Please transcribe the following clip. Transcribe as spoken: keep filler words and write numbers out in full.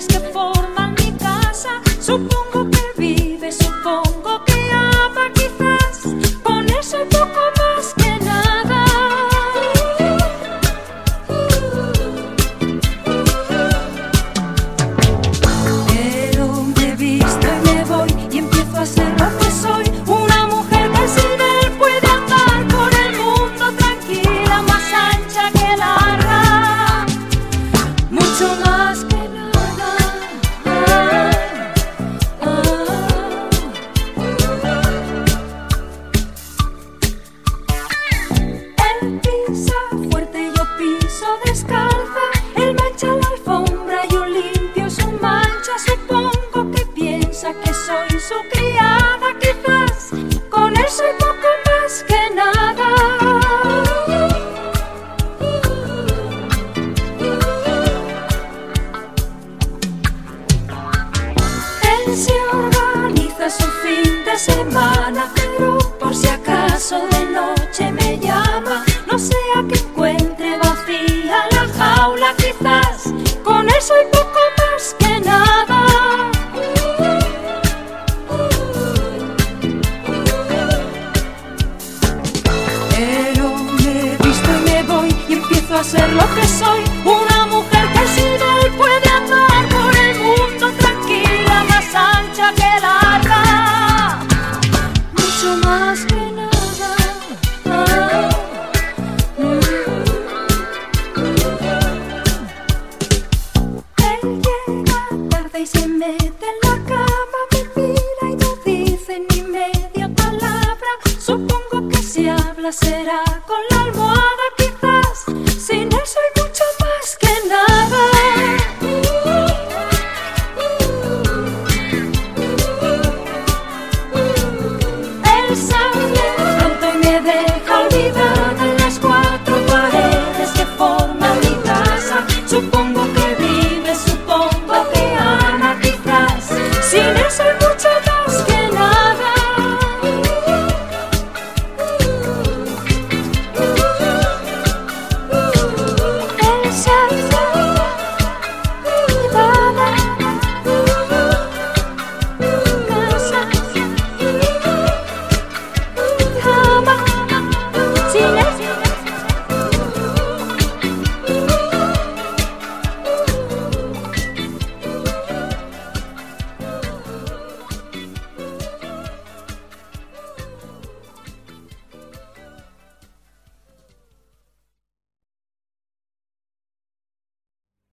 paredes que forman mi casa. Supongo que vive, supongo que ama, quizás con eso y poco más que nada. Pero me visto y me voy y empiezo a ser lo que soy, una mujer que sin él puede andar por el mundo tranquila, más ancha que larga, mucho más que nada. Ah, ah. Él pisa fuerte, yo piso descalza, él me echa la alfombra, yo limpio su mancha. Supongo que piensa que soy su criada, quizás con él soy poco más que nada. Él se organiza su fin de semana, pero por si acaso de noche me llama, no sea que encuentre vacía la jaula, quizás con él soy poco más que nada. Pero me visto y me voy y empiezo a ser lo que soy, una mujer que sin él puede andar por el mundo tranquila, más ancha que larga, mucho más que nada. Ah, mm. Él llega tarde y se me